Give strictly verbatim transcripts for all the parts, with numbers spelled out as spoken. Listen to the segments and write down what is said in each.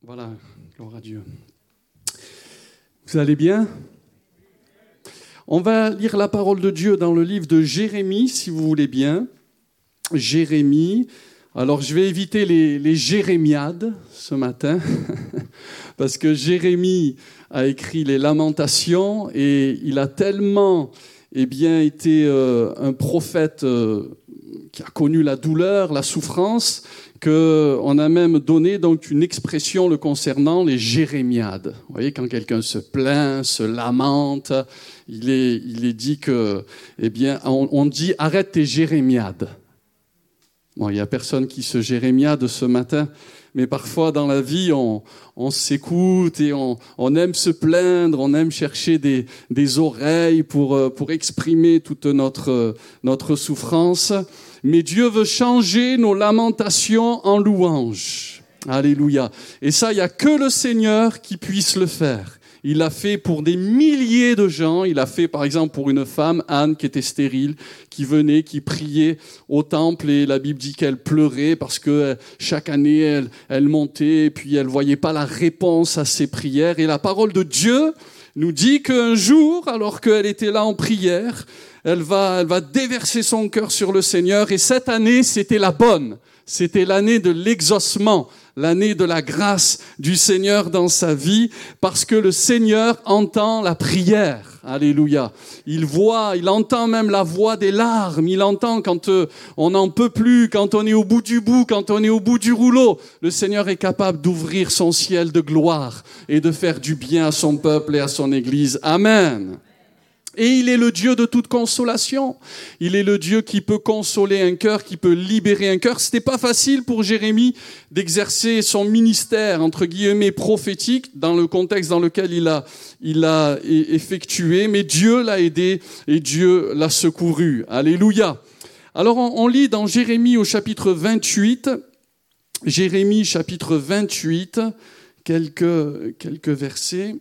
Voilà, gloire à Dieu. Vous allez bien ? On va lire la parole de Dieu dans le livre de Jérémie, si vous voulez bien. Jérémie. Alors, je vais éviter les, les jérémiades ce matin, parce que Jérémie a écrit les Lamentations et il a tellement eh bien, été euh, un prophète euh, qui a connu la douleur, la souffrance, qu'on a même donné donc une expression le concernant, les jérémiades. Vous voyez, quand quelqu'un se plaint, se lamente, il est, il est dit que, eh bien, on, on dit « arrête tes jérémiades ». Bon, il n'y a personne qui se jérémiade ce matin, mais parfois dans la vie, on, on s'écoute et on, on aime se plaindre, on aime chercher des, des oreilles pour, pour exprimer toute notre, notre souffrance. Mais Dieu veut changer nos lamentations en louanges. Alléluia. Et ça, il n'y a que le Seigneur qui puisse le faire. Il l'a fait pour des milliers de gens. Il l'a fait, par exemple, pour une femme, Anne, qui était stérile, qui venait, qui priait au temple. Et la Bible dit qu'elle pleurait parce que chaque année, elle, elle montait et puis elle voyait pas la réponse à ses prières. Et la parole de Dieu nous dit qu'un jour, alors qu'elle était là en prière, elle va, elle va déverser son cœur sur le Seigneur. Et cette année, c'était la bonne. C'était l'année de l'exaucement, l'année de la grâce du Seigneur dans sa vie, parce que le Seigneur entend la prière. Alléluia. Il voit, il entend même la voix des larmes. Il entend quand euh, on n'en peut plus, quand on est au bout du bout, quand on est au bout du rouleau. Le Seigneur est capable d'ouvrir son ciel de gloire et de faire du bien à son peuple et à son Église. Amen. Et il est le Dieu de toute consolation. Il est le Dieu qui peut consoler un cœur, qui peut libérer un cœur. C'était pas facile pour Jérémie d'exercer son ministère, entre guillemets, prophétique, dans le contexte dans lequel il a, il a effectué, mais Dieu l'a aidé et Dieu l'a secouru. Alléluia. Alors, on, on lit dans Jérémie au chapitre vingt-huit, Jérémie chapitre vingt-huit, quelques, quelques versets.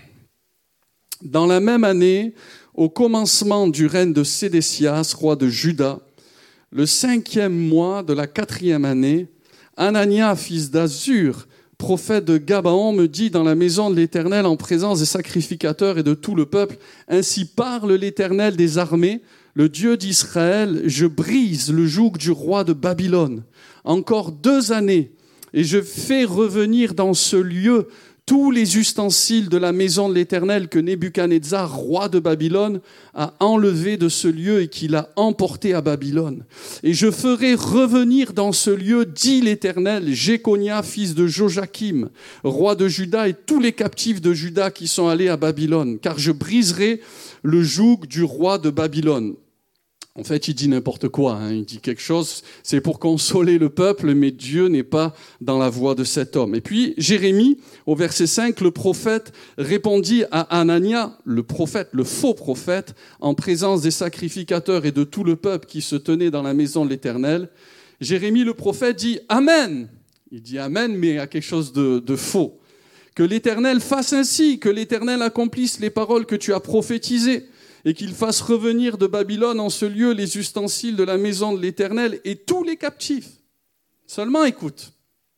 Dans la même année, au commencement du règne de Sédécias, roi de Juda, le cinquième mois de la quatrième année, Anania, fils d'Azur, prophète de Gabaon, me dit dans la maison de l'Éternel, en présence des sacrificateurs et de tout le peuple, « Ainsi parle l'Éternel des armées, le Dieu d'Israël, je brise le joug du roi de Babylone. Encore deux années, et je fais revenir dans ce lieu tous les ustensiles de la maison de l'Éternel que Nebuchadnezzar, roi de Babylone, a enlevé de ce lieu et qu'il a emporté à Babylone. Et je ferai revenir dans ce lieu, dit l'Éternel, Jéconia, fils de Joachim, roi de Juda, et tous les captifs de Juda qui sont allés à Babylone, car je briserai le joug du roi de Babylone. » En fait, il dit n'importe quoi, hein. Il dit quelque chose, c'est pour consoler le peuple, mais Dieu n'est pas dans la voie de cet homme. Et puis, Jérémie, au verset cinq, le prophète répondit à Anania, le prophète, le faux prophète, en présence des sacrificateurs et de tout le peuple qui se tenait dans la maison de l'Éternel. Jérémie, le prophète, dit « Amen ». Il dit « Amen », mais à quelque chose de, de faux. « Que l'Éternel fasse ainsi, que l'Éternel accomplisse les paroles que tu as prophétisées. » Et qu'il fasse revenir de Babylone en ce lieu les ustensiles de la maison de l'Éternel et tous les captifs. Seulement écoute,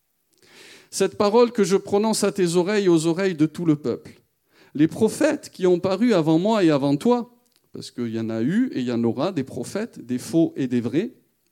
cette parole que je prononce à tes oreilles et aux oreilles de tout le peuple. Les prophètes qui ont paru avant moi et avant toi, parce qu'il y en a eu et il y en aura des prophètes, des faux et des vrais,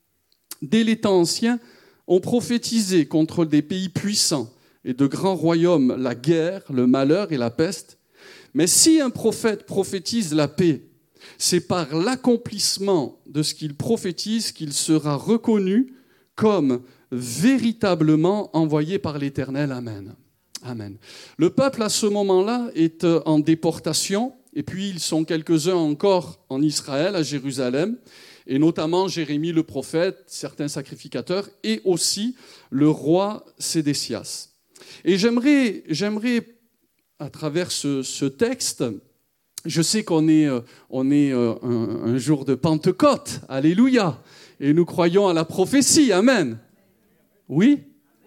dès les temps anciens, ont prophétisé contre des pays puissants et de grands royaumes la guerre, le malheur et la peste. Mais si un prophète prophétise la paix, c'est par l'accomplissement de ce qu'il prophétise qu'il sera reconnu comme véritablement envoyé par l'Éternel. Amen. Amen. Le peuple, à ce moment-là, est en déportation, et puis ils sont quelques-uns encore en Israël, à Jérusalem, et notamment Jérémie le prophète, certains sacrificateurs, et aussi le roi Sédécias. Et j'aimerais... j'aimerais à travers ce, ce texte, je sais qu'on est, on est un, un jour de Pentecôte, alléluia, et nous croyons à la prophétie, amen. Oui ?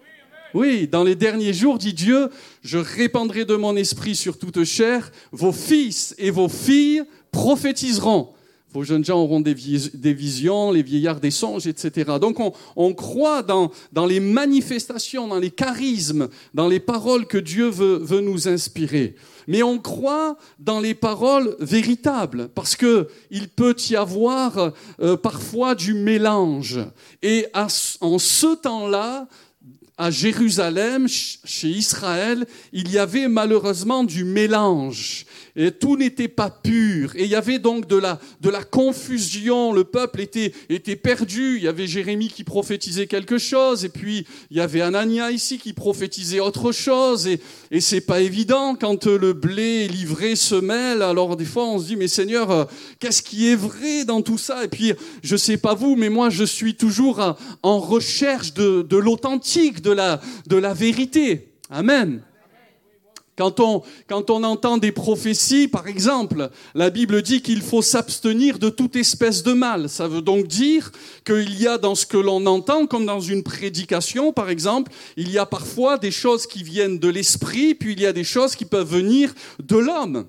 Oui, dans les derniers jours, dit Dieu, je répandrai de mon esprit sur toute chair, vos fils et vos filles prophétiseront. Vos jeunes gens auront des, vis- des visions, les vieillards des songes, et cetera. Donc on, on croit dans, dans les manifestations, dans les charismes, dans les paroles que Dieu veut, veut nous inspirer. Mais on croit dans les paroles véritables, parce qu'il peut y avoir euh, parfois du mélange. Et à, en ce temps-là, à Jérusalem, chez Israël, il y avait malheureusement du mélange. Et tout n'était pas pur. Et il y avait donc de la, de la confusion. Le peuple était, était perdu. Il y avait Jérémie qui prophétisait quelque chose. Et puis, il y avait Anania ici qui prophétisait autre chose. Et, et c'est pas évident quand le blé et l'ivraie se mêlent. Alors, des fois, on se dit, mais Seigneur, qu'est-ce qui est vrai dans tout ça? Et puis, je sais pas vous, mais moi, je suis toujours en recherche de, de l'authentique, de la, de la vérité. Amen. Quand on, quand on entend des prophéties, par exemple, la Bible dit qu'il faut s'abstenir de toute espèce de mal. Ça veut donc dire qu'il y a dans ce que l'on entend, comme dans une prédication, par exemple, il y a parfois des choses qui viennent de l'esprit, puis il y a des choses qui peuvent venir de l'homme.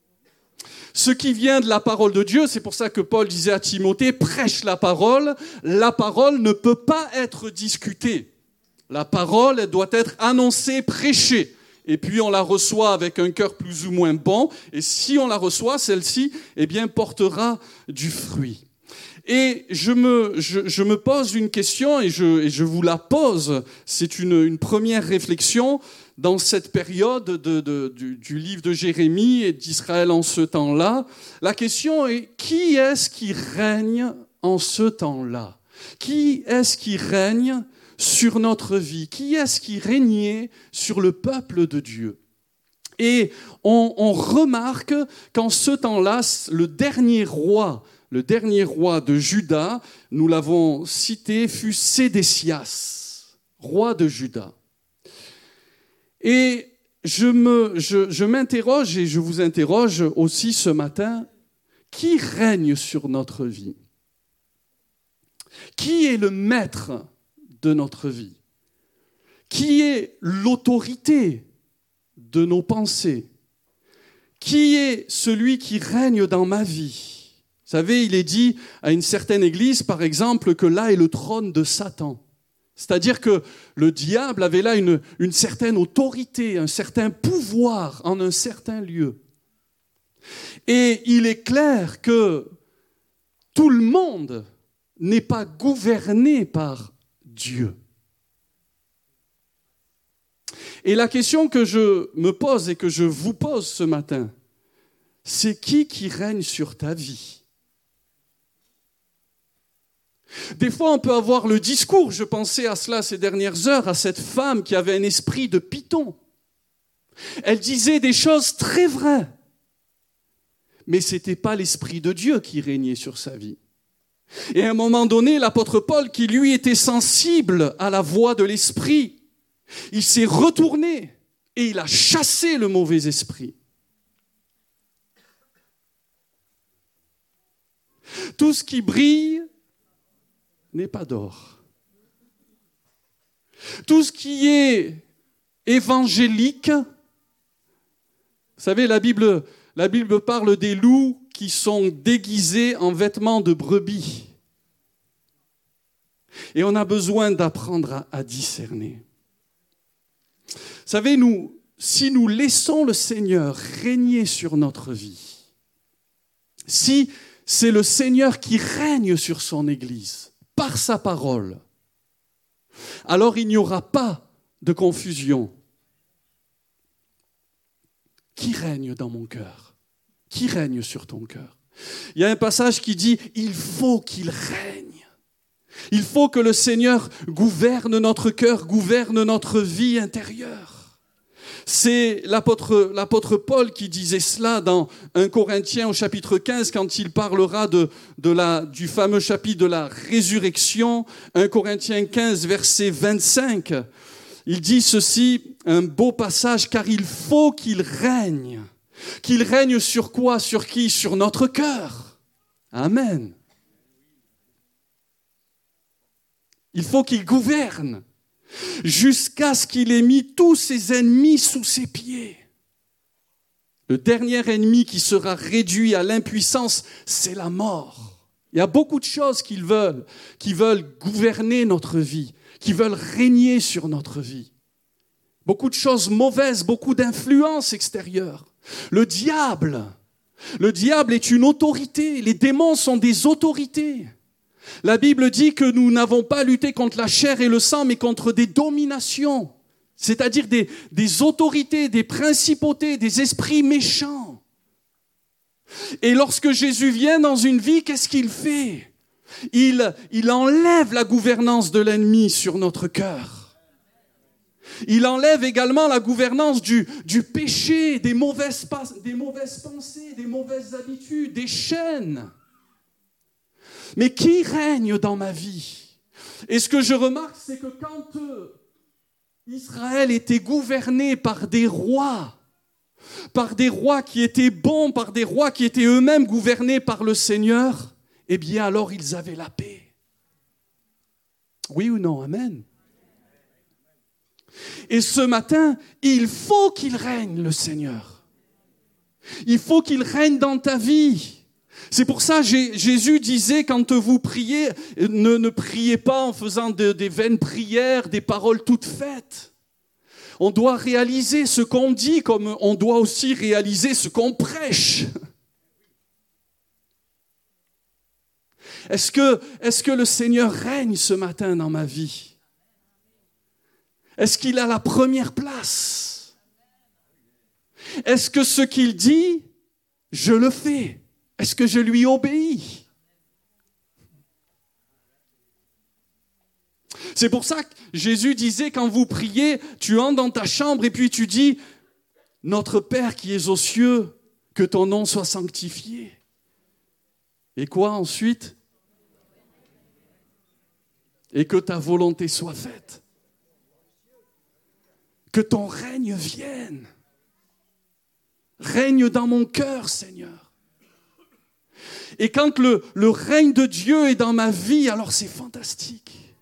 Ce qui vient de la parole de Dieu, c'est pour ça que Paul disait à Timothée, prêche la parole, la parole ne peut pas être discutée. La parole, elle doit être annoncée, prêchée. Et puis on la reçoit avec un cœur plus ou moins bon, et si on la reçoit, celle-ci, eh bien, portera du fruit. Et je me, je, je me pose une question, et je, et je vous la pose, c'est une, une première réflexion dans cette période de, de, du, du livre de Jérémie et d'Israël en ce temps-là. La question est, qui est-ce qui règne en ce temps-là? Qui est-ce qui règne sur notre vie? Qui est-ce qui régnait sur le peuple de Dieu? Et on, on remarque qu'en ce temps-là, le dernier roi, le dernier roi de Juda, nous l'avons cité, fut Sédécias, roi de Juda. Et je, me, je, je m'interroge et je vous interroge aussi ce matin, qui règne sur notre vie? Qui est le maître de notre vie? Qui est l'autorité de nos pensées? Qui est celui qui règne dans ma vie? Vous savez, il est dit à une certaine église, par exemple, que là est le trône de Satan. C'est-à-dire que le diable avait là une, une certaine autorité, un certain pouvoir en un certain lieu. Et il est clair que tout le monde n'est pas gouverné par Dieu. Et la question que je me pose et que je vous pose ce matin, c'est qui qui règne sur ta vie? Des fois, on peut avoir le discours, je pensais à cela ces dernières heures, à cette femme qui avait un esprit de python. Elle disait des choses très vraies, mais ce n'était pas l'Esprit de Dieu qui régnait sur sa vie. Et à un moment donné, l'apôtre Paul, qui lui était sensible à la voix de l'Esprit, il s'est retourné et il a chassé le mauvais esprit. Tout ce qui brille n'est pas d'or. Tout ce qui est évangélique, vous savez, la Bible, la Bible parle des loups qui sont déguisés en vêtements de brebis. Et on a besoin d'apprendre à, à discerner. Vous savez, nous, si nous laissons le Seigneur régner sur notre vie, si c'est le Seigneur qui règne sur son Église, par sa parole, alors il n'y aura pas de confusion. Qui règne dans mon cœur? Qui règne sur ton cœur? Il y a un passage qui dit « Il faut qu'il règne ». Il faut que le Seigneur gouverne notre cœur, gouverne notre vie intérieure. C'est l'apôtre, l'apôtre Paul qui disait cela dans un Corinthiens au chapitre quinze, quand il parlera de, de la, du fameux chapitre de la résurrection. un Corinthiens quinze, verset vingt-cinq. Il dit ceci, un beau passage, car il faut qu'il règne. Qu'il règne sur quoi? Sur qui? Sur notre cœur. Amen. Il faut qu'il gouverne jusqu'à ce qu'il ait mis tous ses ennemis sous ses pieds. Le dernier ennemi qui sera réduit à l'impuissance, c'est la mort. Il y a beaucoup de choses qu'ils veulent, qui veulent gouverner notre vie, qui veulent régner sur notre vie. Beaucoup de choses mauvaises, beaucoup d'influences extérieures. Le diable, le diable est une autorité. Les démons sont des autorités. La Bible dit que nous n'avons pas lutté contre la chair et le sang, mais contre des dominations. C'est-à-dire des, des autorités, des principautés, des esprits méchants. Et lorsque Jésus vient dans une vie, qu'est-ce qu'il fait ? il, il enlève la gouvernance de l'ennemi sur notre cœur. Il enlève également la gouvernance du, du péché, des mauvaises, des mauvaises pensées, des mauvaises habitudes, des chaînes. Mais qui règne dans ma vie ? Et ce que je remarque, c'est que quand euh, Israël était gouverné par des rois, par des rois qui étaient bons, par des rois qui étaient eux-mêmes gouvernés par le Seigneur, eh bien alors ils avaient la paix. Oui ou non? Amen. Et ce matin, il faut qu'il règne, le Seigneur. Il faut qu'il règne dans ta vie. C'est pour ça que Jésus disait, quand vous priez, ne, ne priez pas en faisant de, des vaines prières, des paroles toutes faites. On doit réaliser ce qu'on dit, comme on doit aussi réaliser ce qu'on prêche. Est-ce que, est-ce que le Seigneur règne ce matin dans ma vie ? Est-ce qu'il a la première place ? Est-ce que ce qu'il dit, je le fais ? Est-ce que je lui obéis ? C'est pour ça que Jésus disait, quand vous priez, tu entres dans ta chambre et puis tu dis, « Notre Père qui es aux cieux, que ton nom soit sanctifié. » Et quoi ensuite ? Et que ta volonté soit faite. Que ton règne vienne. Règne dans mon cœur, Seigneur. Et quand le, le règne de Dieu est dans ma vie, alors c'est fantastique.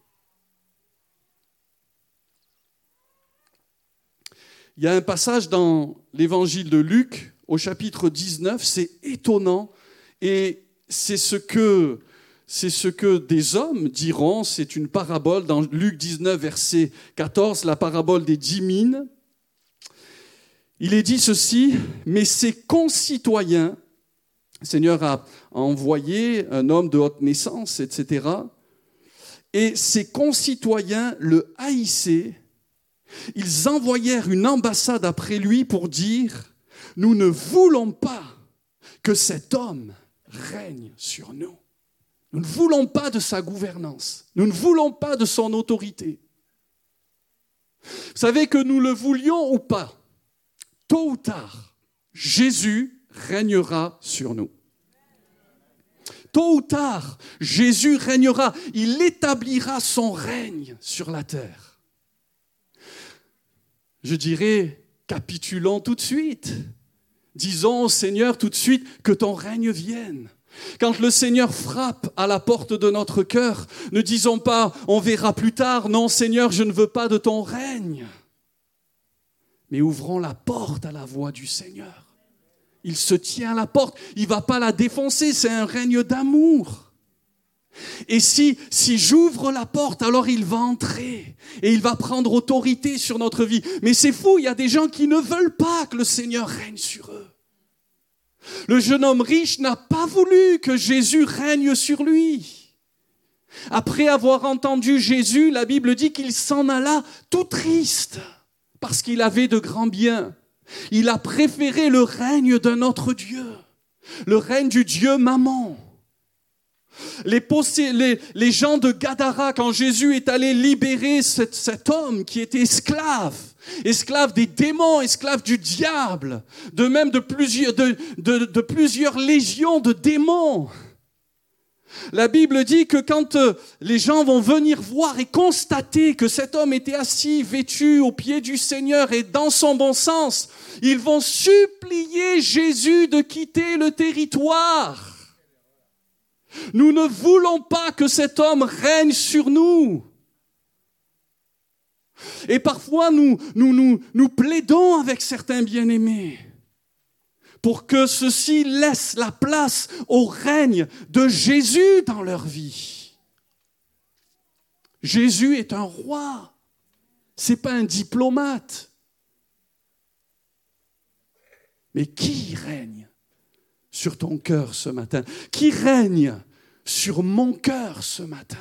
Il y a un passage dans l'évangile de Luc, au chapitre dix-neuf, c'est étonnant. Et c'est ce que, c'est ce que des hommes diront, c'est une parabole dans Luc dix-neuf, verset quatorze, la parabole des dix mines. Il est dit ceci, mais ses concitoyens, le Seigneur a envoyé un homme de haute naissance, et cetera. Et ses concitoyens le haïssaient. Ils envoyèrent une ambassade après lui pour dire « Nous ne voulons pas que cet homme règne sur nous. Nous ne voulons pas de sa gouvernance. Nous ne voulons pas de son autorité. » Vous savez que nous le voulions ou pas, tôt ou tard, Jésus régnera sur nous. Tôt ou tard, Jésus régnera. Il établira son règne sur la terre. Je dirais, capitulons tout de suite. Disons au Seigneur tout de suite que ton règne vienne. Quand le Seigneur frappe à la porte de notre cœur, ne disons pas « on verra plus tard ». Non, Seigneur, je ne veux pas de ton règne. Mais ouvrons la porte à la voix du Seigneur. Il se tient à la porte, il ne va pas la défoncer, c'est un règne d'amour. Et si, si j'ouvre la porte, alors il va entrer et il va prendre autorité sur notre vie. Mais c'est fou, il y a des gens qui ne veulent pas que le Seigneur règne sur eux. Le jeune homme riche n'a pas voulu que Jésus règne sur lui. Après avoir entendu Jésus, la Bible dit qu'il s'en alla tout triste parce qu'il avait de grands biens. Il a préféré le règne d'un autre Dieu, le règne du Dieu Mammon. Les, possé- les, les gens de Gadara, quand Jésus est allé libérer cet, cet homme qui était esclave, esclave des démons, esclave du diable, de même de plusieurs, de, de, de plusieurs légions de démons. La Bible dit que quand les gens vont venir voir et constater que cet homme était assis, vêtu aux pieds du Seigneur et dans son bon sens, ils vont supplier Jésus de quitter le territoire. Nous ne voulons pas que cet homme règne sur nous. Et parfois, nous, nous, nous, nous plaidons avec certains bien-aimés. pour que ceux-ci laissent la place au règne de Jésus dans leur vie. Jésus est un roi, ce n'est pas un diplomate. Mais qui règne sur ton cœur ce matin? Qui règne sur mon cœur ce matin?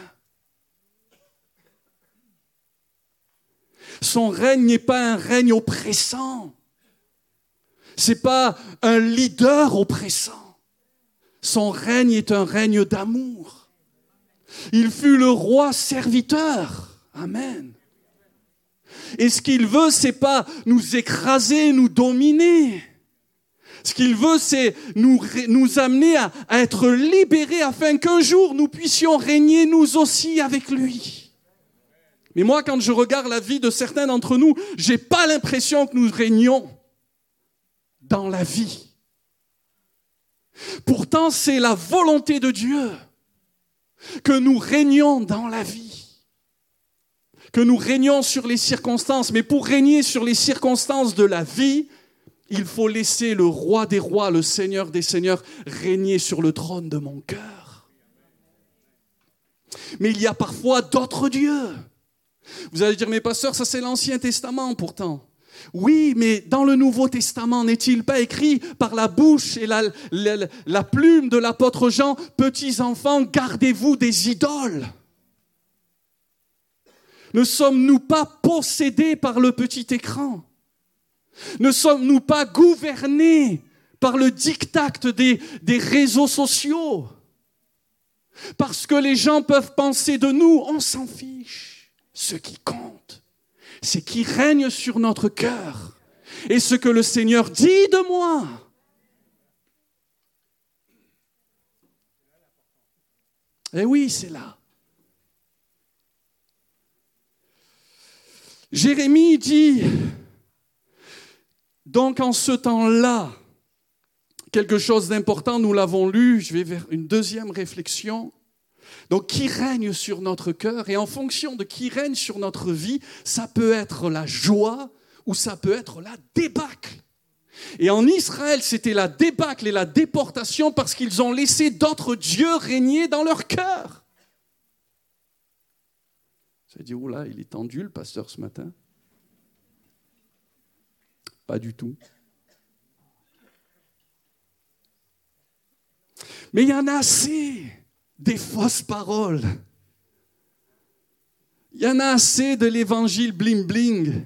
Son règne n'est pas un règne oppressant. Ce n'est pas un leader oppressant. Son règne est un règne d'amour. Il fut le roi serviteur. Amen. Et ce qu'il veut, ce n'est pas nous écraser, nous dominer. Ce qu'il veut, c'est nous, nous amener à, à être libérés afin qu'un jour nous puissions régner nous aussi avec lui. Mais moi, quand je regarde la vie de certains d'entre nous, je n'ai pas l'impression que nous régnons dans la vie. Pourtant, c'est la volonté de Dieu que nous régnions dans la vie, que nous régnions sur les circonstances. Mais pour régner sur les circonstances de la vie, il faut laisser le roi des rois, le Seigneur des seigneurs, régner sur le trône de mon cœur. Mais il y a parfois d'autres dieux. Vous allez dire, mais pasteur, ça c'est l'Ancien Testament pourtant. Oui, mais dans le Nouveau Testament, n'est-il pas écrit par la bouche et la, la, la plume de l'apôtre Jean, « Petits enfants, gardez-vous des idoles ». Ne sommes-nous pas possédés par le petit écran? Ne sommes-nous pas gouvernés par le diktat des, des réseaux sociaux? Parce que les gens peuvent penser de nous, on s'en fiche. Ce qui compte, c'est qui règne sur notre cœur et ce que le Seigneur dit de moi. Eh oui, c'est là. Jérémie dit, donc en ce temps-là, quelque chose d'important, nous l'avons lu, je vais vers une deuxième réflexion. Donc, qui règne sur notre cœur? Et en fonction de qui règne sur notre vie, ça peut être la joie ou ça peut être la débâcle. Et en Israël, c'était la débâcle et la déportation parce qu'ils ont laissé d'autres dieux régner dans leur cœur. Vous avez dit, oh là, il est tendu le pasteur ce matin. Pas du tout. Mais il y en a assez des fausses paroles. Il y en a assez de l'évangile bling-bling.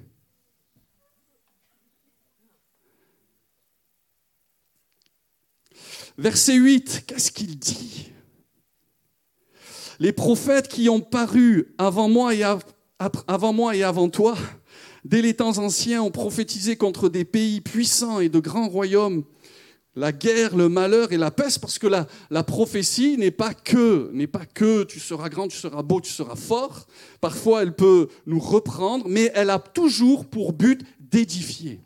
Verset huit, qu'est-ce qu'il dit? Les prophètes qui ont paru avant moi et, av- avant moi et avant toi, dès les temps anciens, ont prophétisé contre des pays puissants et de grands royaumes, la guerre, le malheur et la peste, parce que la, la prophétie n'est pas que, n'est pas que tu seras grand, tu seras beau, tu seras fort. Parfois, elle peut nous reprendre, mais elle a toujours pour but d'édifier.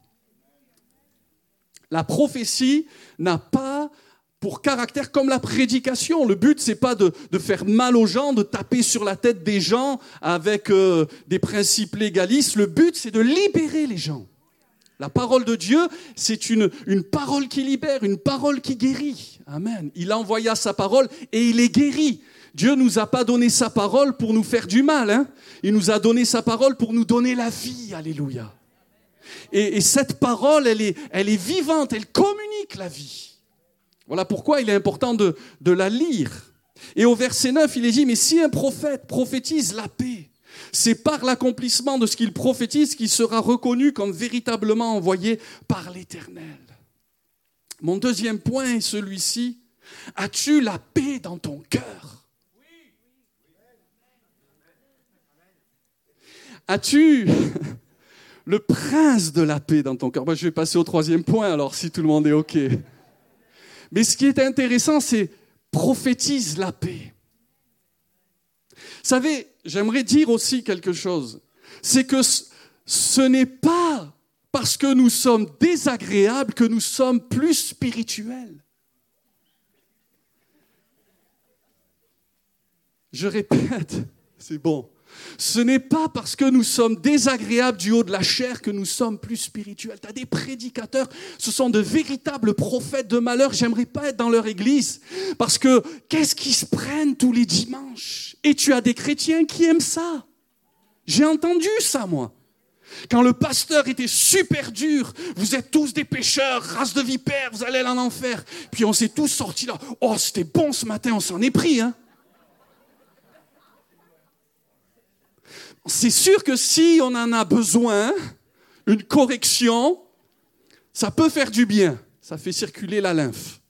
La prophétie n'a pas pour caractère comme la prédication. Le but, c'est pas de, de faire mal aux gens, de taper sur la tête des gens avec euh, des principes légalistes. Le but, c'est de libérer les gens. La parole de Dieu, c'est une, une parole qui libère, une parole qui guérit. Amen. Il envoya sa parole et il est guéri. Dieu ne nous a pas donné sa parole pour nous faire du mal. Hein. Il nous a donné sa parole pour nous donner la vie. Alléluia. Et, et cette parole, elle est, elle est vivante, elle communique la vie. Voilà pourquoi il est important de, de la lire. Et au verset neuf, il est dit, mais si un prophète prophétise la paix, c'est par l'accomplissement de ce qu'il prophétise qu'il sera reconnu comme véritablement envoyé par l'Éternel. Mon deuxième point est celui-ci. As-tu la paix dans ton cœur? As-tu le prince de la paix dans ton cœur? Ben, je vais passer au troisième point alors, si tout le monde est OK. Mais ce qui est intéressant, c'est prophétise la paix. Vous savez, j'aimerais dire aussi quelque chose. C'est que ce n'est pas parce que nous sommes désagréables que nous sommes plus spirituels. Je répète, c'est bon. Ce n'est pas parce que nous sommes désagréables du haut de la chair que nous sommes plus spirituels. Tu as des prédicateurs, ce sont de véritables prophètes de malheur. J'aimerais pas être dans leur église parce que qu'est-ce qu'ils se prennent tous les dimanches? Et tu as des chrétiens qui aiment ça. J'ai entendu ça, moi. Quand le pasteur était super dur, vous êtes tous des pécheurs, race de vipères, vous allez aller en enfer. Puis on s'est tous sortis là. Oh, c'était bon ce matin, on s'en est pris, hein. C'est sûr que si on en a besoin, une correction, ça peut faire du bien. Ça fait circuler la lymphe.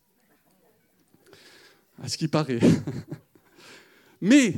À ce qui paraît. Mais,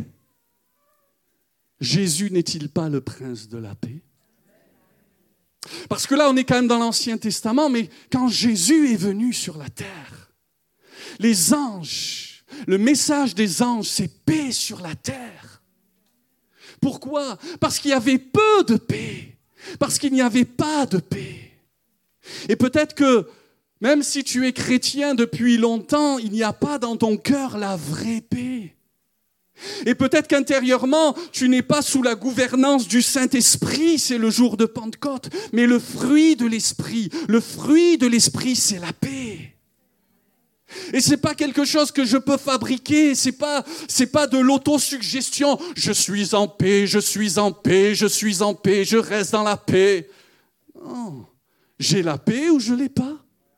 Jésus n'est-il pas le prince de la paix? Parce que là, on est quand même dans l'Ancien Testament, mais quand Jésus est venu sur la terre, les anges, le message des anges, c'est paix sur la terre. Pourquoi? Parce qu'il y avait peu de paix. Parce qu'il n'y avait pas de paix. Et peut-être que, même si tu es chrétien depuis longtemps, il n'y a pas dans ton cœur la vraie paix. Et peut-être qu'intérieurement, tu n'es pas sous la gouvernance du Saint-Esprit, c'est le jour de Pentecôte, mais le fruit de l'Esprit, le fruit de l'Esprit, c'est la paix. Et c'est pas quelque chose que je peux fabriquer, c'est pas, c'est pas de l'autosuggestion. Je suis en paix, je suis en paix, je suis en paix, je reste dans la paix. Non, j'ai la paix ou je l'ai pas.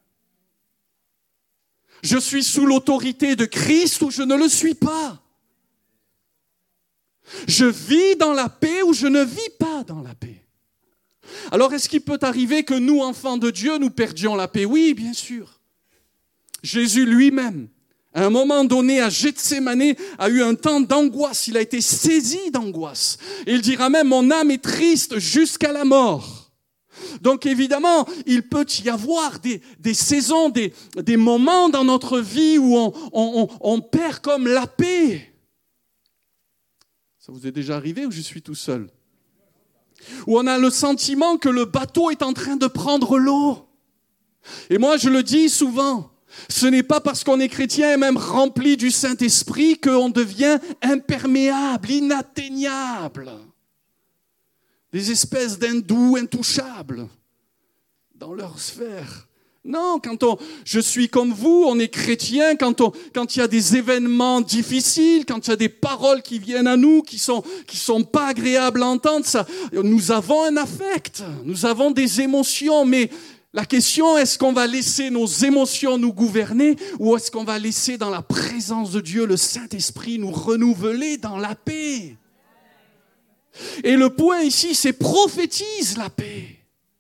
Je suis sous l'autorité de Christ ou je ne le suis pas. Je vis dans la paix ou je ne vis pas dans la paix. Alors est-ce qu'il peut arriver que nous, enfants de Dieu, nous perdions la paix? Oui, bien sûr. Jésus lui-même, à un moment donné, à Gethsémanée, a eu un temps d'angoisse. Il a été saisi d'angoisse. Et il dira même, mon âme est triste jusqu'à la mort. Donc évidemment, il peut y avoir des, des saisons, des, des moments dans notre vie où on, on, on perd comme la paix. Ça vous est déjà arrivé ou je suis tout seul? Où on a le sentiment que le bateau est en train de prendre l'eau. Et moi, je le dis souvent, ce n'est pas parce qu'on est chrétien et même rempli du Saint-Esprit qu'on devient imperméable, inatteignable. Des espèces d'hindous intouchables dans leur sphère. Non, quand on, je suis comme vous, on est chrétien, quand on, quand il y a des événements difficiles, quand il y a des paroles qui viennent à nous, qui sont, qui sont pas agréables à entendre, ça, nous avons un affect, nous avons des émotions, mais la question, est-ce qu'on va laisser nos émotions nous gouverner ou est-ce qu'on va laisser dans la présence de Dieu le Saint-Esprit nous renouveler dans la paix? Et le point ici, c'est prophétise la paix.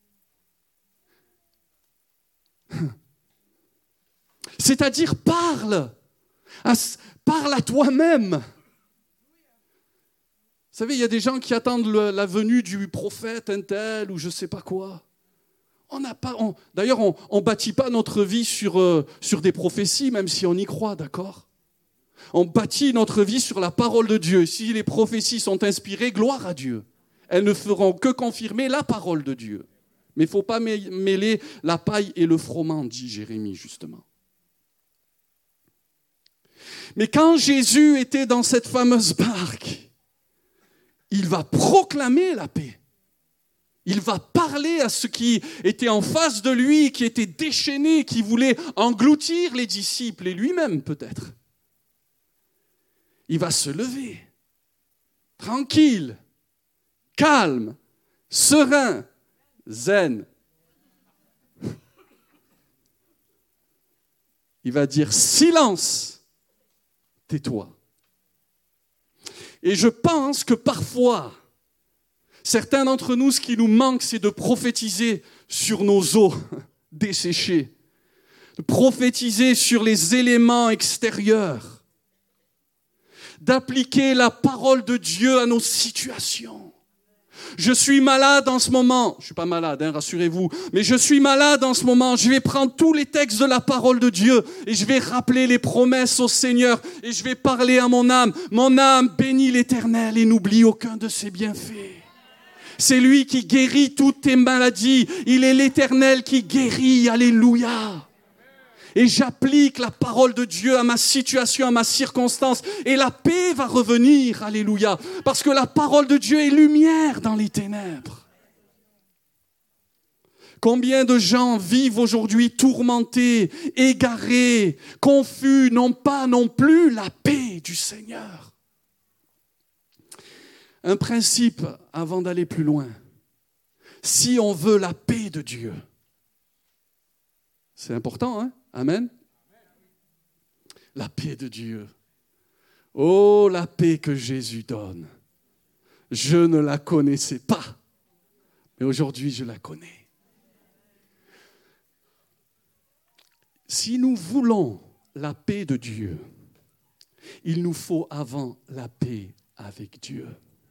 C'est-à-dire parle, parle à toi-même. Vous savez, il y a des gens qui attendent le, la venue du prophète un tel ou je ne sais pas quoi. On n'a pas, on, d'ailleurs, on ne bâtit pas notre vie sur, euh, sur des prophéties, même si on y croit, d'accord? On bâtit notre vie sur la parole de Dieu. Si les prophéties sont inspirées, gloire à Dieu. Elles ne feront que confirmer la parole de Dieu. Mais il ne faut pas mêler la paille et le froment, dit Jérémie, justement. Mais quand Jésus était dans cette fameuse barque, il va proclamer la paix. Il va parler à ceux qui étaient en face de lui, qui étaient déchaînés, qui voulaient engloutir les disciples et lui-même peut-être. Il va se lever, tranquille, calme, serein, zen. Il va dire silence, tais-toi. Et je pense que parfois, certains d'entre nous, ce qui nous manque, c'est de prophétiser sur nos eaux desséchées, de prophétiser sur les éléments extérieurs, d'appliquer la parole de Dieu à nos situations. Je suis malade en ce moment. Je ne suis pas malade, hein, rassurez-vous. Mais je suis malade en ce moment. Je vais prendre tous les textes de la parole de Dieu et je vais rappeler les promesses au Seigneur et je vais parler à mon âme. Mon âme bénit l'Éternel et n'oublie aucun de ses bienfaits. C'est lui qui guérit toutes tes maladies. Il est l'Éternel qui guérit. Alléluia. Et j'applique la parole de Dieu à ma situation, à ma circonstance. Et la paix va revenir, alléluia. Parce que la parole de Dieu est lumière dans les ténèbres. Combien de gens vivent aujourd'hui tourmentés, égarés, confus, n'ont pas non plus la paix du Seigneur. Un principe avant d'aller plus loin. Si on veut la paix de Dieu, c'est important, hein? Amen. La paix de Dieu. Oh, la paix que Jésus donne. Je ne la connaissais pas, mais aujourd'hui je la connais. Si nous voulons la paix de Dieu, il nous faut avant la paix avec Dieu.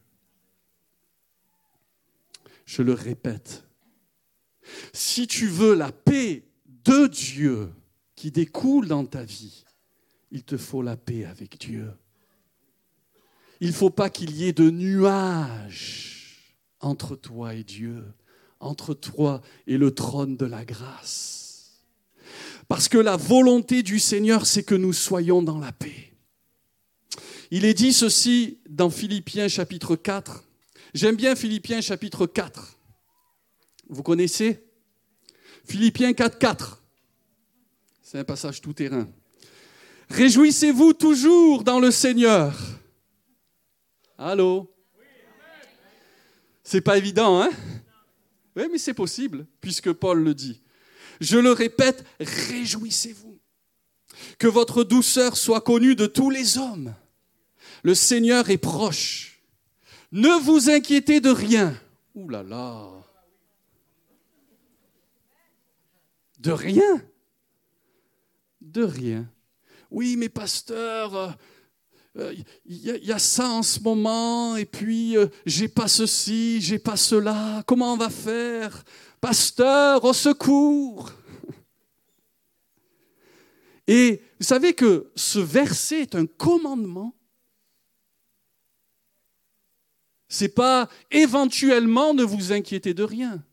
Je le répète, si tu veux la paix de Dieu qui découle dans ta vie, il te faut la paix avec Dieu. Il ne faut pas qu'il y ait de nuages entre toi et Dieu, entre toi et le trône de la grâce. Parce que la volonté du Seigneur, c'est que nous soyons dans la paix. Il est dit ceci dans Philippiens chapitre quatre. J'aime bien Philippiens chapitre quatre. Vous connaissez ? Philippiens quatre, quatre. C'est un passage tout-terrain. Réjouissez-vous toujours dans le Seigneur. Allô ? C'est pas évident, hein ? Oui, mais c'est possible, puisque Paul le dit. Je le répète, réjouissez-vous. Que votre douceur soit connue de tous les hommes. Le Seigneur est proche. Ne vous inquiétez de rien. Ouh là là. De rien. De rien. Oui, mais pasteur, il euh, y, y a ça en ce moment, et puis euh, j'ai pas ceci, j'ai pas cela. Comment on va faire ? Pasteur, au secours. Et vous savez que ce verset est un commandement. C'est pas éventuellement ne vous inquiétez de rien.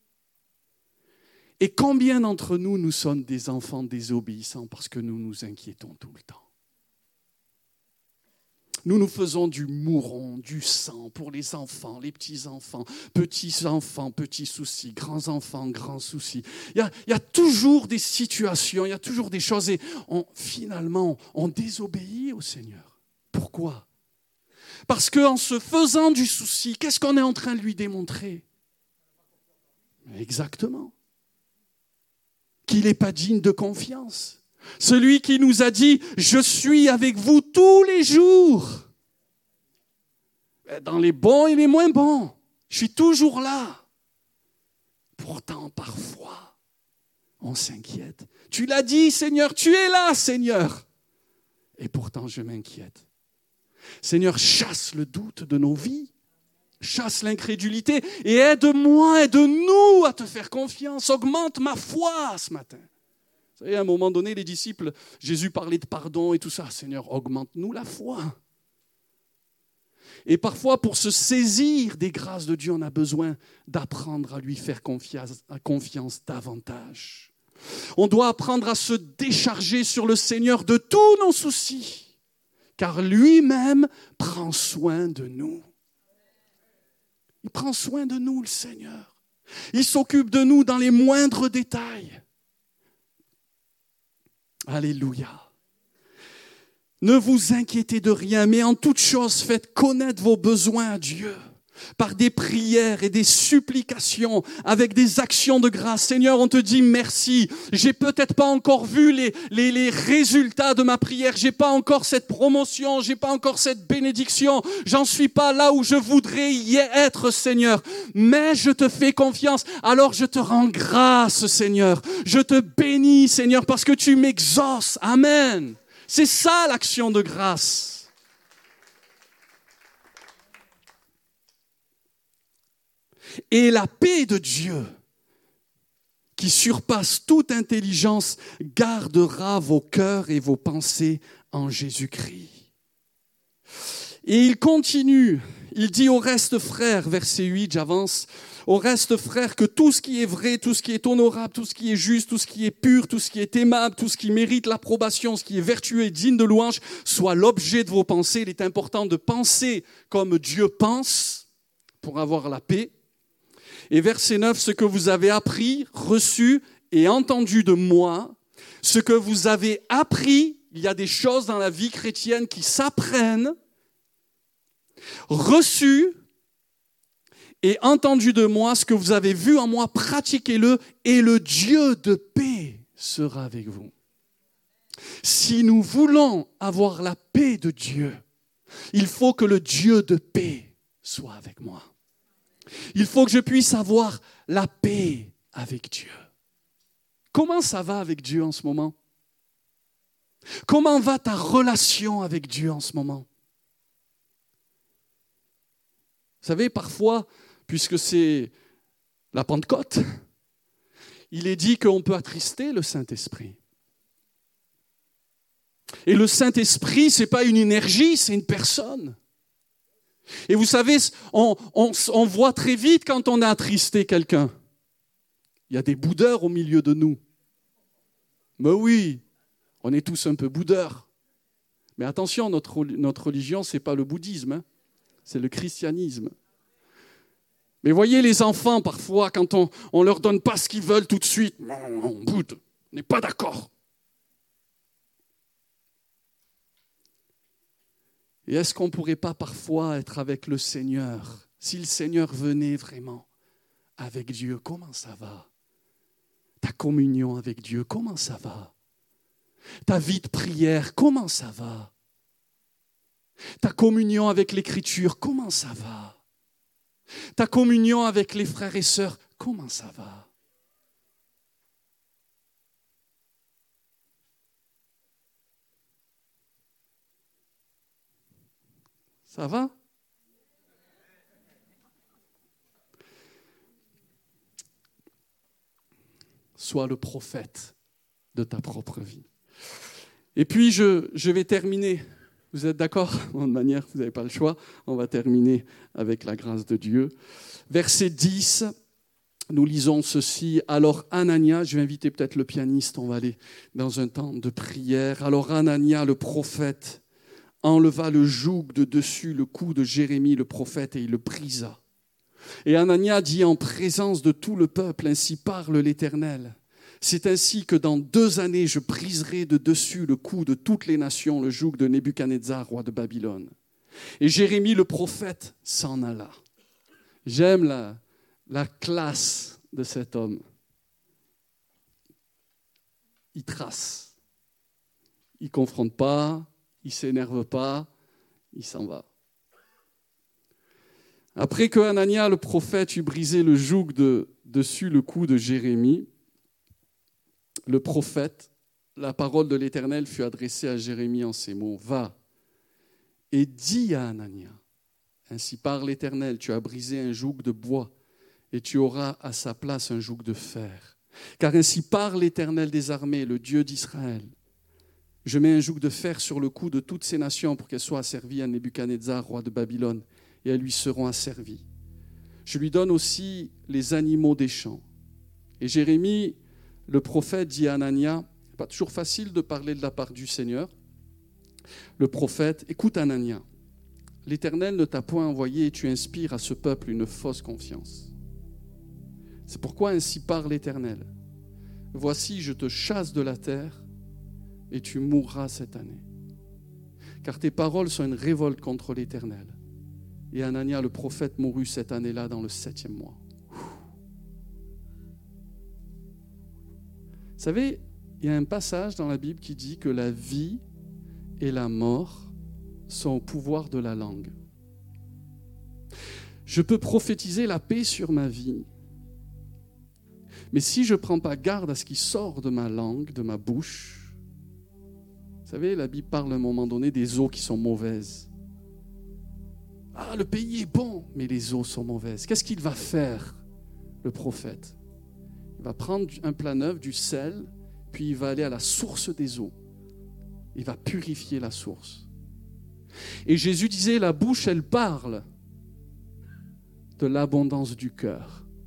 Et combien d'entre nous, nous sommes des enfants désobéissants parce que nous nous inquiétons tout le temps. Nous nous faisons du mouron, du sang pour les enfants, les petits-enfants, petits-enfants, petits soucis, grands-enfants, grands soucis. Il y a, il y a toujours des situations, il y a toujours des choses et on, finalement, on désobéit au Seigneur. Pourquoi ? Parce qu'en se faisant du souci, qu'est-ce qu'on est en train de lui démontrer ? Exactement. Qu'il n'est pas digne de confiance. Celui qui nous a dit « Je suis avec vous tous les jours ». Dans les bons et les moins bons, je suis toujours là. Pourtant, parfois, on s'inquiète. Tu l'as dit, Seigneur, tu es là, Seigneur. Et pourtant, je m'inquiète. Seigneur, chasse le doute de nos vies. Chasse l'incrédulité et aide-moi, aide-nous à te faire confiance. Augmente ma foi ce matin. Vous savez, à un moment donné, les disciples, Jésus parlait de pardon et tout ça. Seigneur, augmente-nous la foi. Et parfois, pour se saisir des grâces de Dieu, on a besoin d'apprendre à lui faire confiance, à confiance davantage. On doit apprendre à se décharger sur le Seigneur de tous nos soucis, car lui-même prend soin de nous. Il prend soin de nous, le Seigneur. Il s'occupe de nous dans les moindres détails. Alléluia. Ne vous inquiétez de rien, mais en toute chose, faites connaître vos besoins à Dieu. Par des prières et des supplications, avec des actions de grâce. Seigneur, on te dit merci. J'ai peut-être pas encore vu les, les, les résultats de ma prière. J'ai pas encore cette promotion. J'ai pas encore cette bénédiction. J'en suis pas là où je voudrais y être, Seigneur. Mais je te fais confiance. Alors je te rends grâce, Seigneur. Je te bénis, Seigneur, parce que tu m'exauces. Amen. C'est ça l'action de grâce. Et la paix de Dieu, qui surpasse toute intelligence, gardera vos cœurs et vos pensées en Jésus-Christ. Et il continue, il dit au reste, frères, verset huit, j'avance, Au reste, frères, que tout ce qui est vrai, tout ce qui est honorable, tout ce qui est juste, tout ce qui est pur, tout ce qui est aimable, tout ce qui mérite l'approbation, ce qui est vertueux et digne de louange, soit l'objet de vos pensées. Il est important de penser comme Dieu pense pour avoir la paix. Et verset neuf, ce que vous avez appris, reçu et entendu de moi, ce que vous avez appris, il y a des choses dans la vie chrétienne qui s'apprennent, reçu et entendu de moi, ce que vous avez vu en moi, pratiquez-le, et le Dieu de paix sera avec vous. Si nous voulons avoir la paix de Dieu, il faut que le Dieu de paix soit avec moi. Il faut que je puisse avoir la paix avec Dieu. Comment ça va avec Dieu en ce moment? Comment va ta relation avec Dieu en ce moment? Vous savez, parfois, puisque c'est la Pentecôte, il est dit qu'on peut attrister le Saint-Esprit. Et le Saint-Esprit, ce n'est pas une énergie, c'est une personne. Et vous savez, on, on, on voit très vite quand on a attristé quelqu'un. Il y a des boudeurs au milieu de nous. Mais oui, on est tous un peu boudeurs. Mais attention, notre, notre religion, ce n'est pas le bouddhisme, hein, c'est le christianisme. Mais voyez les enfants, parfois, quand on ne leur donne pas ce qu'ils veulent tout de suite, on boude, on n'est pas d'accord. Et est-ce qu'on ne pourrait pas parfois être avec le Seigneur? Si le Seigneur venait vraiment avec Dieu, comment ça va? Ta communion avec Dieu, comment ça va? Ta vie de prière, comment ça va? Ta communion avec l'Écriture, comment ça va? Ta communion avec les frères et sœurs, comment ça va? Ça va? Sois le prophète de ta propre vie. Et puis, je, je vais terminer. Vous êtes d'accord? De manière, vous n'avez pas le choix. On va terminer avec la grâce de Dieu. Verset dix, nous lisons ceci. Alors Anania, je vais inviter peut-être le pianiste, on va aller dans un temps de prière. Alors Anania, le prophète, enleva le joug de dessus le cou de Jérémie, le prophète, et il le brisa. Et Anania dit en présence de tout le peuple, ainsi parle l'Éternel. C'est ainsi que dans deux années, je briserai de dessus le cou de toutes les nations, le joug de Nebuchadnezzar, roi de Babylone. Et Jérémie, le prophète, s'en alla. J'aime la, la classe de cet homme. Il trace. Il ne confronte pas, il ne s'énerve pas, il s'en va. Après que Anania, le prophète, eut brisé le joug de dessus le cou de Jérémie, le prophète, la parole de l'Éternel fut adressée à Jérémie en ces mots. Va et dis à Anania, ainsi parle l'Éternel, tu as brisé un joug de bois et tu auras à sa place un joug de fer. Car ainsi parle l'Éternel des armées, le Dieu d'Israël. Je mets un joug de fer sur le cou de toutes ces nations pour qu'elles soient asservies à Nebuchadnezzar, roi de Babylone, et elles lui seront asservies. Je lui donne aussi les animaux des champs. Et Jérémie, le prophète, dit à Anania, pas toujours facile de parler de la part du Seigneur. Le prophète, écoute Anania, l'Éternel ne t'a point envoyé et tu inspires à ce peuple une fausse confiance. C'est pourquoi ainsi parle l'Éternel. Voici, je te chasse de la terre et tu mourras cette année. Car tes paroles sont une révolte contre l'Éternel. Et Anania, le prophète, mourut cette année-là dans le septième mois. Vous savez, il y a un passage dans la Bible qui dit que la vie et la mort sont au pouvoir de la langue. Je peux prophétiser la paix sur ma vie, mais si je ne prends pas garde à ce qui sort de ma langue, de ma bouche, vous savez, la Bible parle à un moment donné des eaux qui sont mauvaises. Ah, le pays est bon, mais les eaux sont mauvaises. Qu'est-ce qu'il va faire, le prophète? Il va prendre un plat neuf, du sel, puis il va aller à la source des eaux. Il va purifier la source. Et Jésus disait, la bouche, elle parle de l'abondance du cœur.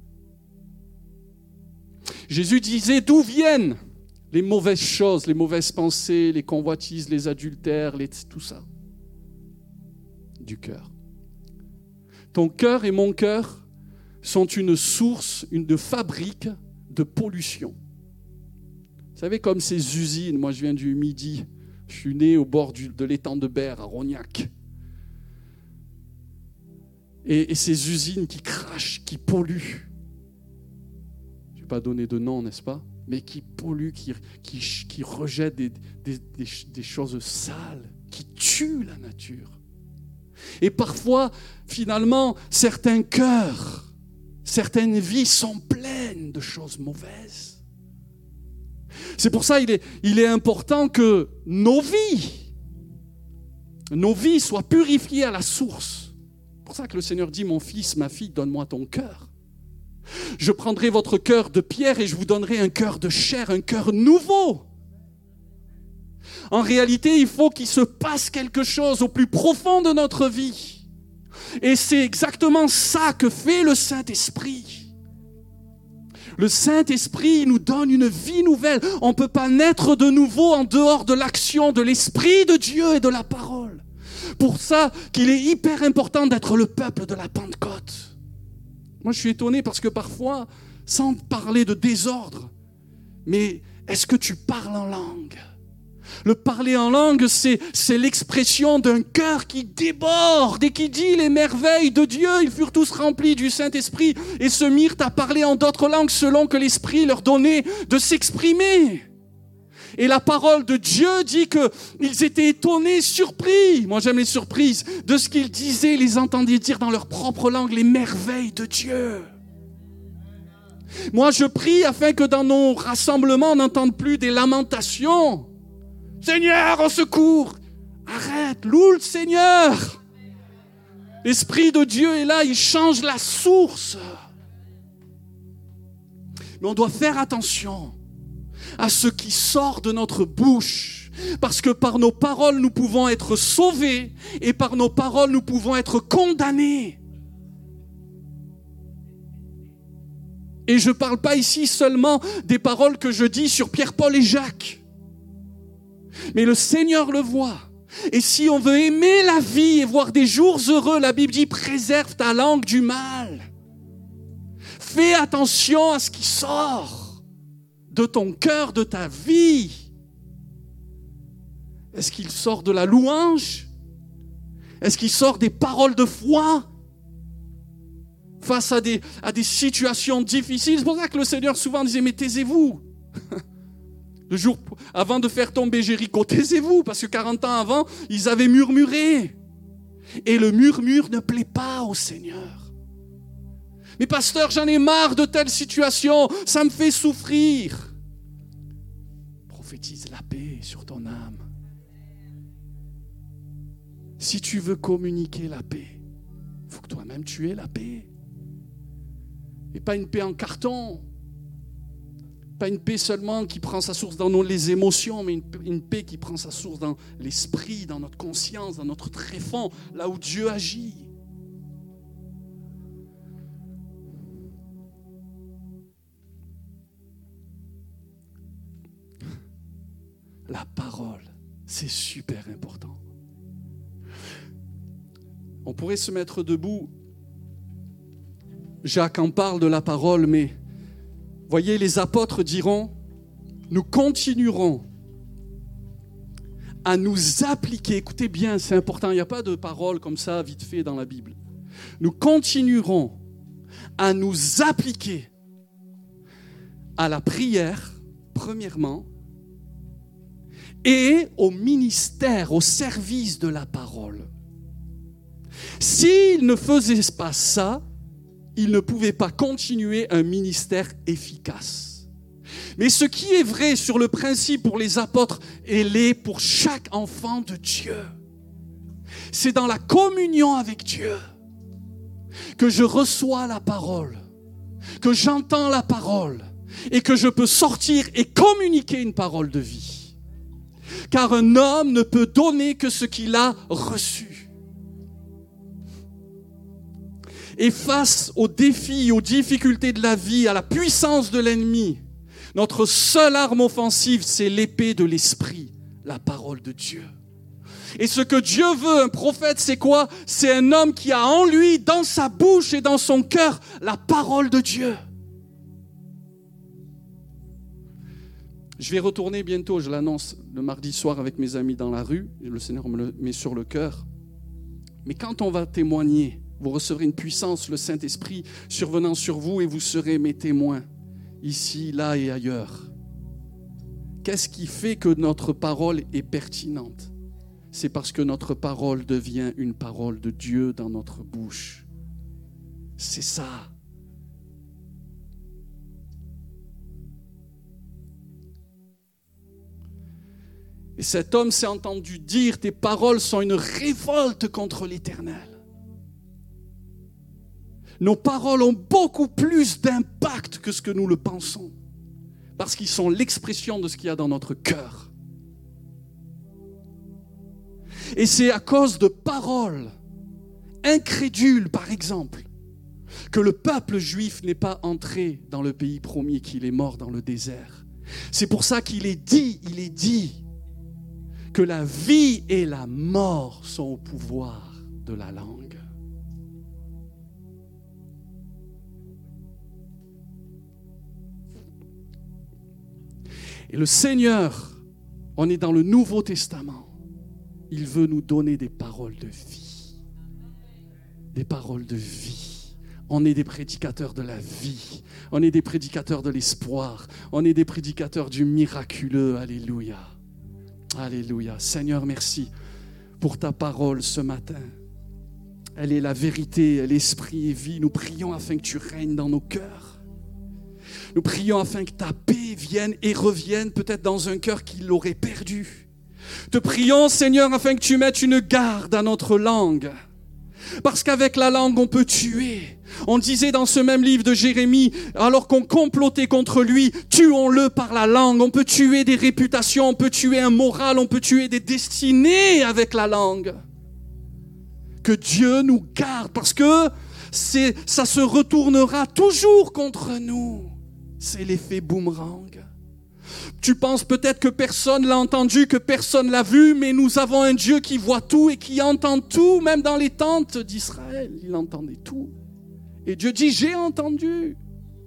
Jésus disait d'où viennent les mauvaises choses, les mauvaises pensées, les convoitises, les adultères, les... tout ça. Du cœur. Ton cœur et mon cœur sont une source, une fabrique de pollution. Vous savez, comme ces usines, moi je viens du Midi, je suis né au bord du, de l'étang de Berre, à Rognac. Et, et ces usines qui crachent, qui polluent, je ne vais pas donner de nom, n'est-ce pas? Mais qui polluent, qui, qui, qui rejettent des, des, des, des choses sales, qui tuent la nature. Et parfois, finalement, certains cœurs, certaines vies sont pleines de choses mauvaises. C'est pour ça qu'il est, il est important que nos vies, nos vies soient purifiées à la source. C'est pour ça que le Seigneur dit, mon fils, ma fille, donne-moi ton cœur. Je prendrai votre cœur de pierre et je vous donnerai un cœur de chair, un cœur nouveau. En réalité, il faut qu'il se passe quelque chose au plus profond de notre vie. Et c'est exactement ça que fait le Saint-Esprit. Le Saint-Esprit nous donne une vie nouvelle. On ne peut pas naître de nouveau en dehors de l'action de l'Esprit de Dieu et de la parole. Pour ça qu'il est hyper important d'être le peuple de la Pentecôte. Moi, je suis étonné parce que parfois, sans parler de désordre, mais est-ce que tu parles en langue ? Le parler en langue, c'est, c'est l'expression d'un cœur qui déborde et qui dit les merveilles de Dieu. Ils furent tous remplis du Saint-Esprit et se mirent à parler en d'autres langues selon que l'Esprit leur donnait de s'exprimer. Et la parole de Dieu dit qu'ils étaient étonnés, surpris. Moi, j'aime les surprises de ce qu'ils disaient, les entendaient dire dans leur propre langue les merveilles de Dieu. Moi, je prie afin que dans nos rassemblements, on n'entende plus des lamentations. Seigneur, au secours! Arrête, loue le Seigneur! L'Esprit de Dieu est là, il change la source. Mais on doit faire attention à ce qui sort de notre bouche, parce que par nos paroles, nous pouvons être sauvés, et par nos paroles, nous pouvons être condamnés. Et je ne parle pas ici seulement des paroles que je dis sur Pierre, Paul et Jacques. Mais le Seigneur le voit. Et si on veut aimer la vie et voir des jours heureux, la Bible dit, préserve ta langue du mal. Fais attention à ce qui sort de ton cœur, de ta vie. Est-ce qu'il sort de la louange? Est-ce qu'il sort des paroles de foi face à des, à des situations difficiles? C'est pour ça que le Seigneur souvent disait, mais taisez-vous. Le jour avant de faire tomber Jéricho, taisez-vous, parce que quarante ans avant, ils avaient murmuré. Et le murmure ne plaît pas au Seigneur. Mais pasteur, j'en ai marre de telle situation, ça me fait souffrir. Prophétise la paix sur ton âme. Si tu veux communiquer la paix, il faut que toi-même tu aies la paix. Et pas une paix en carton. Pas une paix seulement qui prend sa source dans nos, les émotions, mais une, une paix qui prend sa source dans l'esprit, dans notre conscience, dans notre tréfonds, là où Dieu agit. La parole, c'est super important. On pourrait se mettre debout. Jacques en parle de la parole, mais voyez, les apôtres diront, nous continuerons à nous appliquer. Écoutez bien, c'est important, il n'y a pas de paroles comme ça vite fait dans la Bible. Nous continuerons à nous appliquer à la prière, premièrement, et au ministère, au service de la parole. S'ils ne faisaient pas ça, ils ne pouvaient pas continuer un ministère efficace. Mais ce qui est vrai sur le principe pour les apôtres et l'est pour chaque enfant de Dieu, c'est dans la communion avec Dieu que je reçois la parole, que j'entends la parole et que je peux sortir et communiquer une parole de vie. Car un homme ne peut donner que ce qu'il a reçu. Et face aux défis, aux difficultés de la vie, à la puissance de l'ennemi, Notre seule arme offensive, c'est l'épée de l'esprit, la parole de Dieu. Et ce que Dieu veut, un prophète, c'est quoi? C'est un homme qui a en lui, dans sa bouche et dans son cœur, la parole de Dieu. Je vais retourner bientôt, je l'annonce, le mardi soir avec mes amis dans la rue. Le Seigneur me le met sur le cœur. Mais quand on va témoigner, vous recevrez une puissance, le Saint-Esprit, survenant sur vous et vous serez mes témoins, ici, là et ailleurs. Qu'est-ce qui fait que notre parole est pertinente? C'est parce que notre parole devient une parole de Dieu dans notre bouche. C'est ça. Et cet homme s'est entendu dire, tes paroles sont une révolte contre l'Éternel. Nos paroles ont beaucoup plus d'impact que ce que nous le pensons, parce qu'ils sont l'expression de ce qu'il y a dans notre cœur. Et c'est à cause de paroles incrédules, par exemple, que le peuple juif n'est pas entré dans le pays promis, qu'il est mort dans le désert. C'est pour ça qu'il est dit, il est dit, que la vie et la mort sont au pouvoir de la langue. Et le Seigneur, on est dans le Nouveau Testament, il veut nous donner des paroles de vie. Des paroles de vie. On est des prédicateurs de la vie. On est des prédicateurs de l'espoir. On est des prédicateurs du miraculeux. Alléluia. Alléluia. Seigneur, merci pour ta parole ce matin. Elle est la vérité, elle est l'esprit et vie. Nous prions afin que tu règnes dans nos cœurs. Nous prions afin que ta paix vienne et revienne peut-être dans un cœur qui l'aurait perdu. Te prions, Seigneur, afin que tu mettes une garde à notre langue. Parce qu'avec la langue, on peut tuer. On disait dans ce même livre de Jérémie, alors qu'on complotait contre lui, tuons-le par la langue. On peut tuer des réputations, on peut tuer un moral, on peut tuer des destinées avec la langue. Que Dieu nous garde, parce que c'est, ça se retournera toujours contre nous. C'est l'effet boomerang. Tu penses peut-être que personne l'a entendu, que personne l'a vu, mais nous avons un Dieu qui voit tout et qui entend tout, même dans les tentes d'Israël, il entendait tout. Et Dieu dit, j'ai entendu.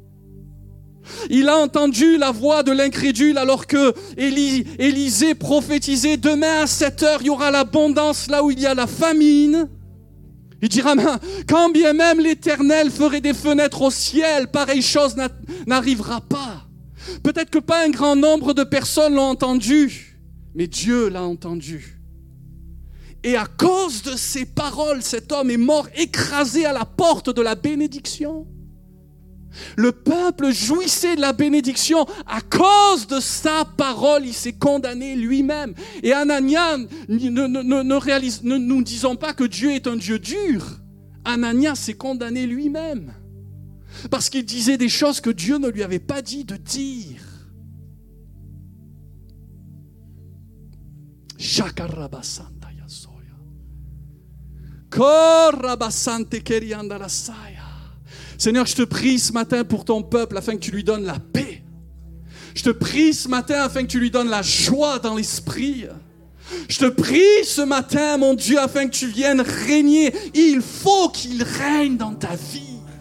Il a entendu la voix de l'incrédule alors que Élie, Élisée prophétisait, demain à sept heures, il y aura l'abondance là où il y a la famine. Il dira, quand bien même l'Éternel ferait des fenêtres au ciel, pareille chose n'arrivera pas. Peut-être que pas un grand nombre de personnes l'ont entendu, mais Dieu l'a entendu. Et à cause de ces paroles, cet homme est mort écrasé à la porte de la bénédiction. Le peuple jouissait de la bénédiction. À cause de sa parole, il s'est condamné lui-même. Et Ananias, ne, ne, ne, ne, réalise, ne nous disons pas que Dieu est un Dieu dur. Ananias s'est condamné lui-même. Parce qu'il disait des choses que Dieu ne lui avait pas dit de dire. Shakarabasanta yasoya. Korabasante keriandarasaya. Seigneur, je te prie ce matin pour ton peuple afin que tu lui donnes la paix. Je te prie ce matin afin que tu lui donnes la joie dans l'esprit. Je te prie ce matin, mon Dieu, afin que tu viennes régner. Il faut qu'il règne dans ta vie.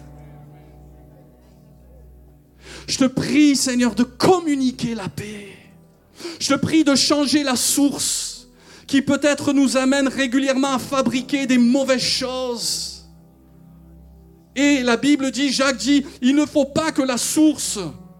Je te prie, Seigneur, de communiquer la paix. Je te prie de changer la source qui peut-être nous amène régulièrement à fabriquer des mauvaises choses. Et la Bible dit, Jacques dit, il ne faut pas que la source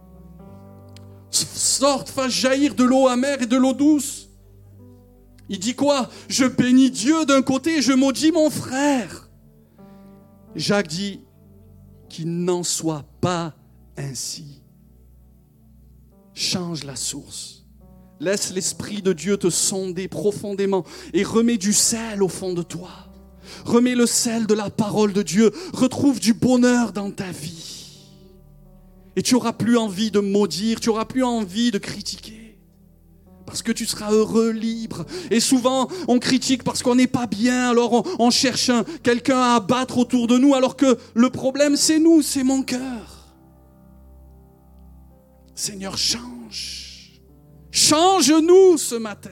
sorte, fasse jaillir de l'eau amère et de l'eau douce. Il dit quoi? Je bénis Dieu d'un côté et je maudis mon frère. Jacques dit qu'il n'en soit pas ainsi. Change la source. Laisse l'Esprit de Dieu te sonder profondément et remets du sel au fond de toi. Remets le sel de la parole de Dieu. Retrouve du bonheur dans ta vie. Et tu n'auras plus envie de maudire, tu n'auras plus envie de critiquer. Parce que tu seras heureux, libre. Et souvent, on critique parce qu'on n'est pas bien, alors on, on cherche un, quelqu'un à abattre autour de nous, alors que le problème, c'est nous, c'est mon cœur. Seigneur, change. Change-nous ce matin.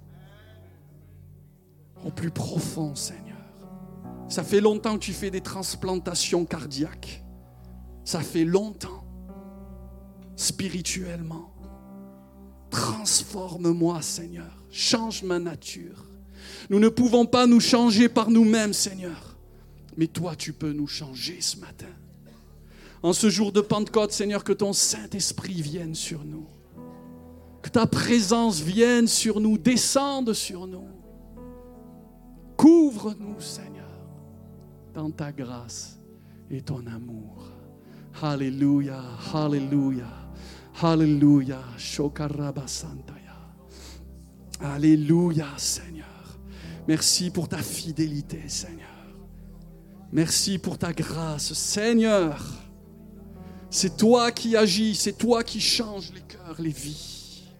Au plus profond, Seigneur. Ça fait longtemps que tu fais des transplantations cardiaques. Ça fait longtemps. Spirituellement. Transforme-moi, Seigneur. Change ma nature. Nous ne pouvons pas nous changer par nous-mêmes, Seigneur. Mais toi, tu peux nous changer ce matin. En ce jour de Pentecôte, Seigneur, que ton Saint-Esprit vienne sur nous. Que ta présence vienne sur nous, descende sur nous. Couvre-nous, Seigneur, dans ta grâce et ton amour. Alléluia, Alléluia, Alléluia, Shokaraba Santaya. Alléluia, Seigneur. Merci pour ta fidélité, Seigneur. Merci pour ta grâce, Seigneur. C'est toi qui agis, c'est toi qui changes les cœurs, les vies.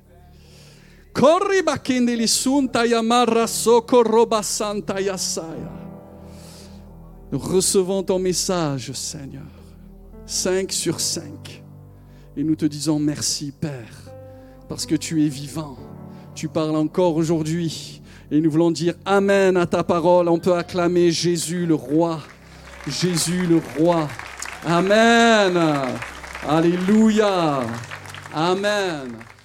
Nous recevons ton message, Seigneur. Cinq sur cinq. Et nous te disons merci, Père, parce que tu es vivant. Tu parles encore aujourd'hui. Et nous voulons dire Amen à ta parole. On peut acclamer Jésus le roi. Jésus le roi. Amen. Alléluia. Amen.